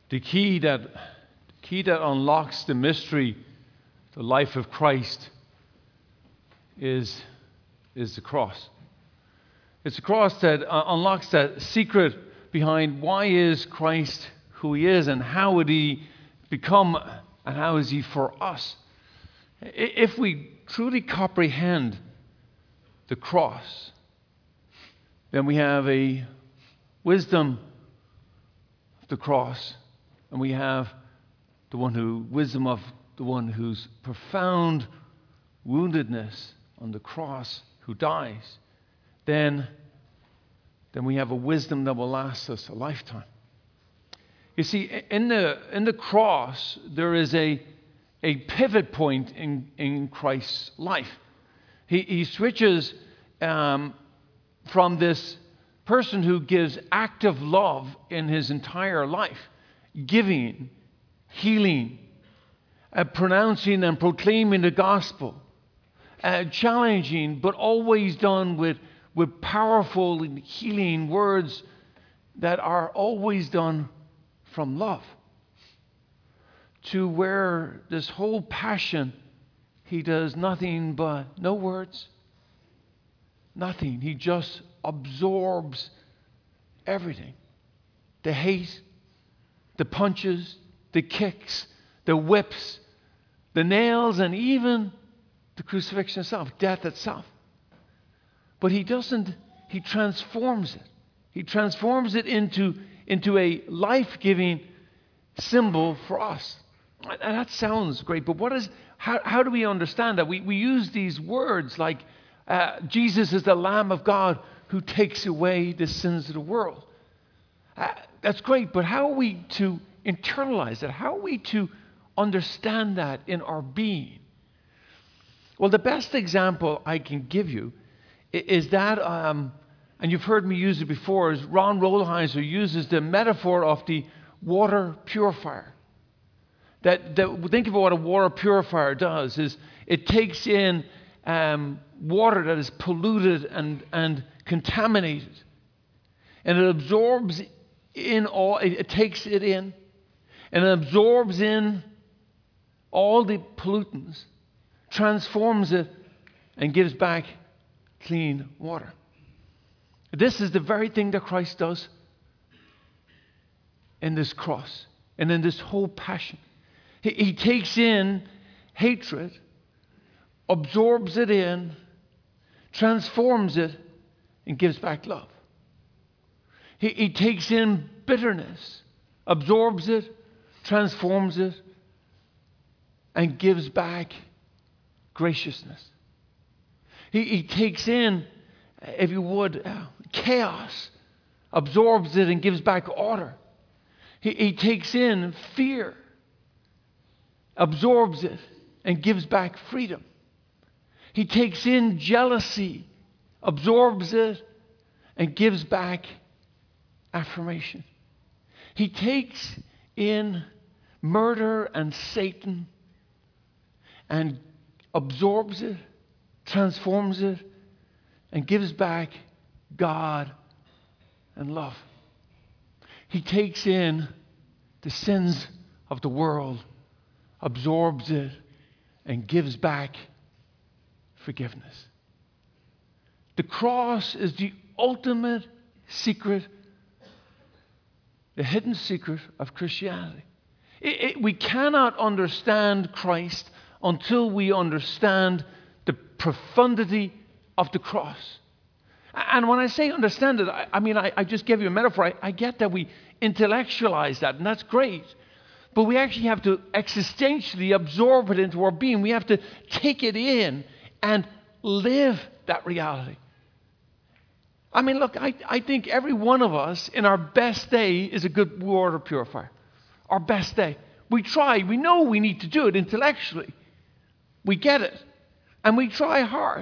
The key that unlocks the mystery, the life of Christ, is the cross. It's the cross that unlocks that secret behind why is Christ who he is, and how would he become, and how is he for us. If we truly comprehend the cross, then we have a wisdom of the cross, and we have wisdom of the one whose profound woundedness on the cross, who dies. Then we have a wisdom that will last us a lifetime. You see, in the cross, there is a pivot point in Christ's life. He switches from this person who gives active love in his entire life, giving, healing, pronouncing and proclaiming the gospel, challenging, but always done with powerful and healing words that are always done from love, to where this whole passion, he does nothing but, no words, nothing. He just absorbs everything. The hate, the punches, the kicks, the whips, the nails, and even the crucifixion itself, death itself. But he doesn't, he transforms it. He transforms it into a life-giving symbol for us. And that sounds great, but how do we understand that? We use these words like Jesus is the Lamb of God who takes away the sins of the world. That's great, but how are we to internalize that? How are we to understand that in our being? Well, the best example I can give you is that, and you've heard me use it before, is Ron Rolheiser uses the metaphor of the water purifier. That think about what a water purifier does, is it takes in water that is polluted and contaminated, and it absorbs in all, it takes it in, and it absorbs in all the pollutants, transforms it, and gives back clean water. This is the very thing that Christ does in this cross and in this whole passion. He takes in hatred, absorbs it in, transforms it, and gives back love. He takes in bitterness, absorbs it, transforms it, and gives back graciousness. He takes in, if you would, chaos, absorbs it, and gives back order. He takes in fear, absorbs it, and gives back freedom. He takes in jealousy, absorbs it, and gives back affirmation. He takes in murder and Satan and absorbs it, transforms it, and gives back God and love. He takes in the sins of the world, absorbs it, and gives back forgiveness. The cross is the ultimate secret, the hidden secret of Christianity. We cannot understand Christ until we understand the profundity of the cross. And when I say understand it, I just gave you a metaphor. I get that we intellectualize that, and that's great. But we actually have to existentially absorb it into our being. We have to take it in and live that reality. Look, I think every one of us in our best day is a good water purifier. Our best day. We try. We know we need to do it intellectually. We get it. And we try hard.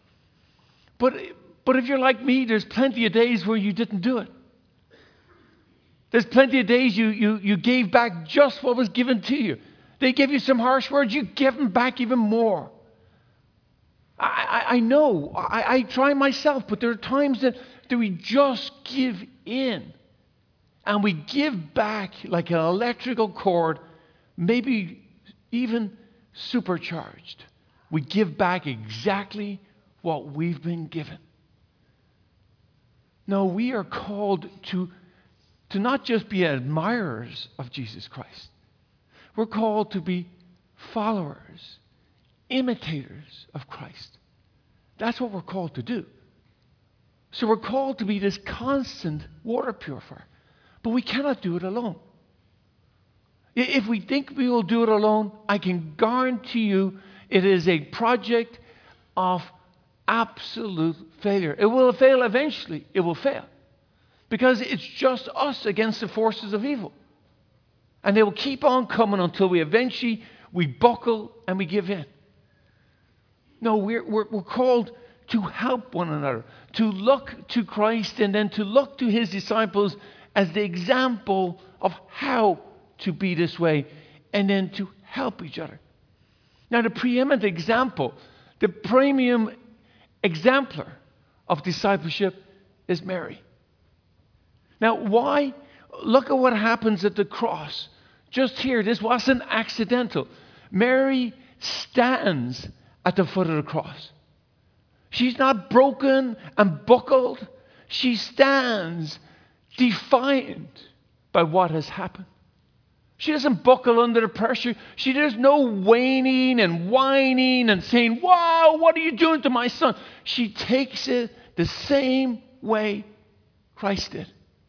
But if you're like me, there's plenty of days where you didn't do it. There's plenty of days you gave back just what was given to you. They gave you some harsh words, you give them back even more. I know, I try myself, but there are times that we just give in And we give back like an electrical cord, maybe even supercharged. We give back exactly what we've been given. No, we are called to not just be admirers of Jesus Christ. We're called to be followers, imitators of Christ. That's what we're called to do. So we're called to be this constant water purifier. But we cannot do it alone. If we think we will do it alone, I can guarantee you it is a project of absolute failure. It will fail eventually. It will fail. Because it's just us against the forces of evil. And they will keep on coming until we eventually buckle and we give in. No, we're called to help one another, to look to Christ and then to look to his disciples as the example of how to be this way and then to help each other. Now, the preeminent example, the premium exemplar of discipleship is Mary. Now, why? Look at what happens at the cross. Just here, this wasn't accidental. Mary stands at the foot of the cross. She's not broken and buckled. She stands defiant by what has happened. She doesn't buckle under the pressure. There's no whining and whining and saying, wow, what are you doing to my son? She takes it the same way Christ did.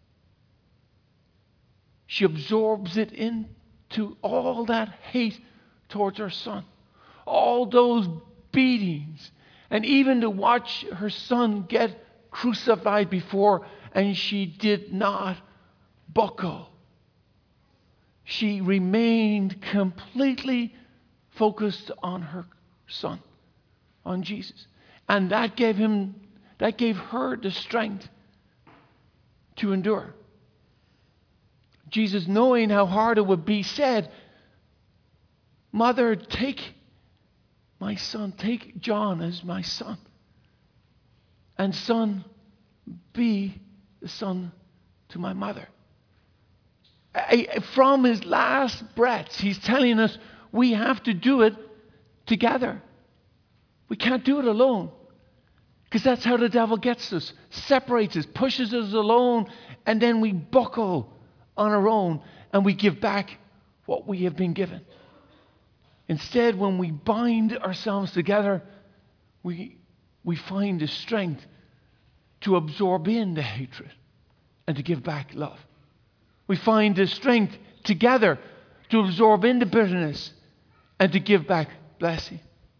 She absorbs it into all that hate towards her son. All those beatings. And even to watch her son get crucified before, and she did not buckle. She remained completely focused on her son, on Jesus. And that gave her the strength to endure. Jesus, knowing how hard it would be, said, Mother, take my son, take John as my son. And son, be the son to my mother. From his last breaths, he's telling us we have to do it together. We can't do it alone. Because that's how the devil gets us. Separates us, pushes us alone, and then we buckle on our own and we give back what we have been given. Instead, when we bind ourselves together, we find the strength to absorb in the hatred and to give back love. We find the strength together to absorb in the bitterness and to give back blessing.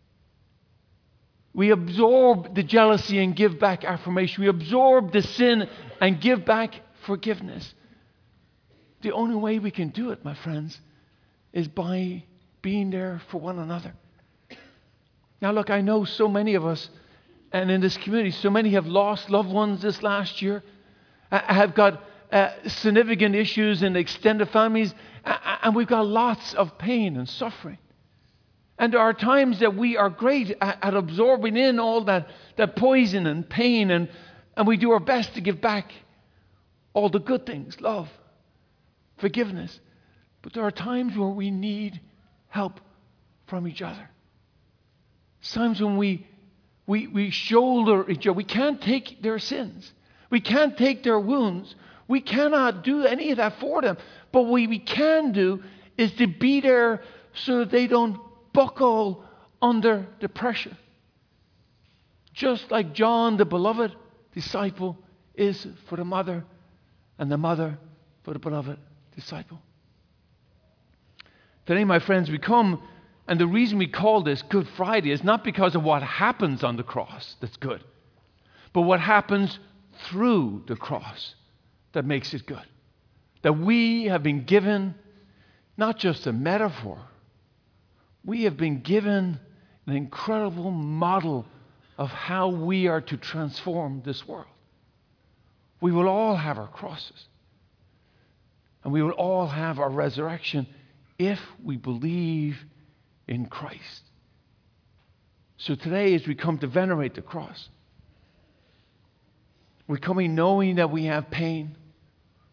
We absorb the jealousy and give back affirmation. We absorb the sin and give back forgiveness. The only way we can do it, my friends, is by being there for one another. Now look, I know so many of us, and in this community, so many have lost loved ones this last year, have got significant issues in extended families, and we've got lots of pain and suffering. And there are times that we are great at absorbing in all that poison and pain, and we do our best to give back all the good things, love, forgiveness. But there are times where we need help from each other. Times when we shoulder each other. We can't take their sins. We can't take their wounds. We cannot do any of that for them. But what we can do is to be there so that they don't buckle under the pressure. Just like John, the beloved disciple, is for the mother, and the mother for the beloved disciple. Today, my friends, we come, and the reason we call this Good Friday is not because of what happens on the cross that's good, but what happens through the cross that makes it good. That we have been given not just a metaphor, we have been given an incredible model of how we are to transform this world. We will all have our crosses, and we will all have our resurrection if we believe in Christ. So today, as we come to venerate the cross, we're coming knowing that we have pain.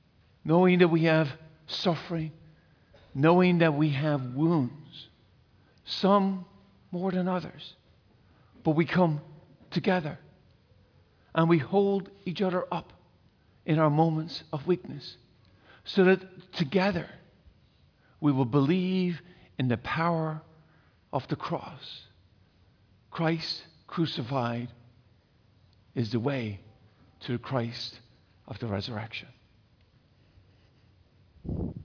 knowing that we have suffering, knowing that we have wounds, some more than others. But we come together and we hold each other up in our moments of weakness so that together we will believe in the power of the cross. Christ crucified is the way to the Christ of the resurrection.